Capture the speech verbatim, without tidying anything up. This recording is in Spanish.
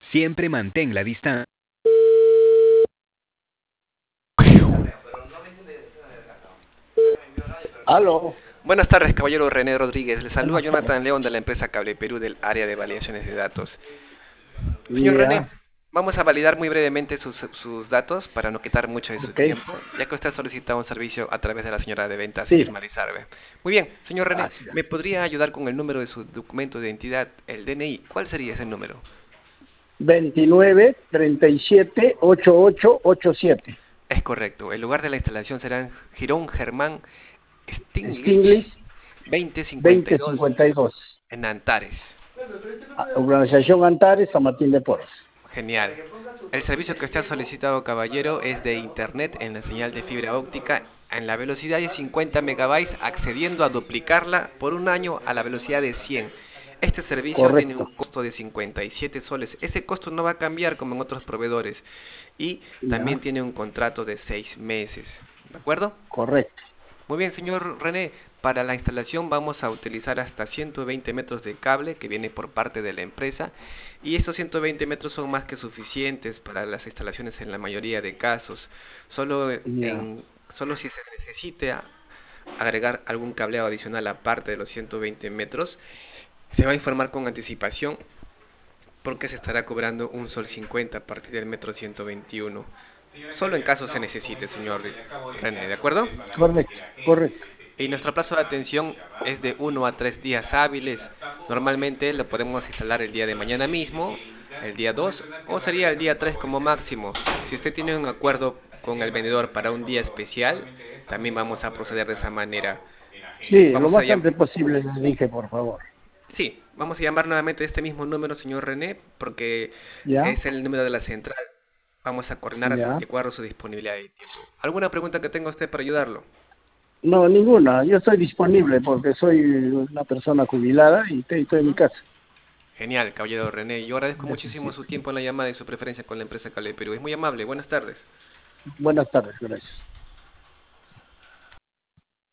Siempre mantén la distancia. Aló, Buenas tardes, caballero René Rodríguez. Le saluda Jonathan León de la empresa Cable Perú del área de validaciones de datos. Señor René, ya, vamos a validar muy brevemente sus, sus datos para no quitar mucho de su ok, tiempo, ya que usted solicita un servicio a través de la señora de ventas sí, Irma Lizarbe. Muy bien, señor René, así ¿me es. podría ayudar con el número de su documento de identidad, el D N I? ¿Cuál sería ese número? veintinueve, treinta y siete, ochenta y ocho ochenta y siete. Es correcto. El lugar de la instalación será en Girón Germán Stingley, Stinglich veinte cincuenta y dos dos mil cincuenta y dos. en Antares. Ah, Organización Antares, San Martín de Porres. Genial. El servicio que usted ha solicitado, caballero, es de internet en la señal de fibra óptica en la velocidad de cincuenta megabytes, accediendo a duplicarla por un año a la velocidad de cien. Este servicio tiene un Correcto. costo de cincuenta y siete soles. Ese costo no va a cambiar como en otros proveedores. Y también Ya, tiene un contrato de seis meses. ¿De acuerdo? correcto. Muy bien, señor René. Para la instalación vamos a utilizar hasta ciento veinte metros de cable que viene por parte de la empresa, y estos ciento veinte metros son más que suficientes para las instalaciones en la mayoría de casos. Solo, Ya, en, solo si se necesite a- agregar algún cableado adicional aparte de los ciento veinte metros, se va a informar con anticipación porque se estará cobrando un sol cincuenta a partir del metro ciento veintiuno. Solo en caso se necesite, señor René, ¿de acuerdo? correcto, correcto. Y nuestro plazo de atención es de uno a tres días hábiles. Normalmente lo podemos instalar el día de mañana mismo, el día dos o sería el día tres como máximo. Si usted tiene un acuerdo con el vendedor para un día especial, también vamos a proceder de esa manera. Sí, lo Vamos a más llam- antes posible le dije, por favor. sí, vamos a llamar nuevamente a este mismo número, señor René, porque Ya, es el número de la central. Vamos a coordinar ya. de acuerdo a su disponibilidad y tiempo. ¿Alguna pregunta que tenga usted para ayudarlo? No, ninguna. Yo estoy disponible porque soy una persona jubilada y te- estoy en mi Ujú. casa. Genial, caballero René. Yo agradezco muchísimo su Necesito. tiempo en la llamada y su preferencia con la empresa Cable Perú. Es muy amable. Buenas tardes. Buenas tardes, gracias.